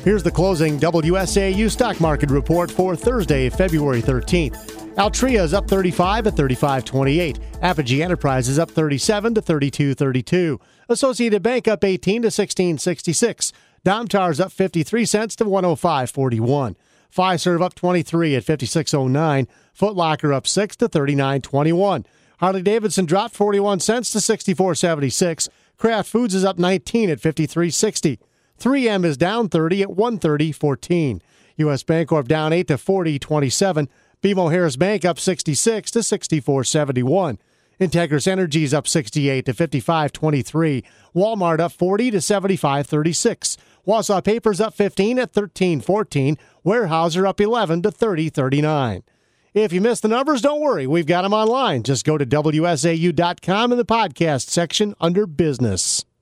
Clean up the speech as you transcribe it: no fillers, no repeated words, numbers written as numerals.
Here's the closing WSAU stock market report for Thursday, February 13th. Altria is up 35 at 35.28. Apogee Enterprises up 37 to 32.32. Associated Bank up 18 to 16.66. Domtar's up 53 cents to 105.41. Fiserv up 23 at 56.09. Foot Locker up 6 to 39.21. Harley-Davidson dropped 41 cents to 64.76. Kraft Foods is up 19 at 53.60. 3M is down 30 at 130.14. U.S. Bancorp down 8 to 40.27. BMO Harris Bank up 66 to 64.71. Integris Energy is up 68 to 55.23. Walmart up 40 to 75.36. Wausau Papers up 15 at 13.14. Weyerhaeuser up 11 to 30.39. If you missed the numbers, don't worry. We've got them online. Just go to WSAU.com in the podcast section under business.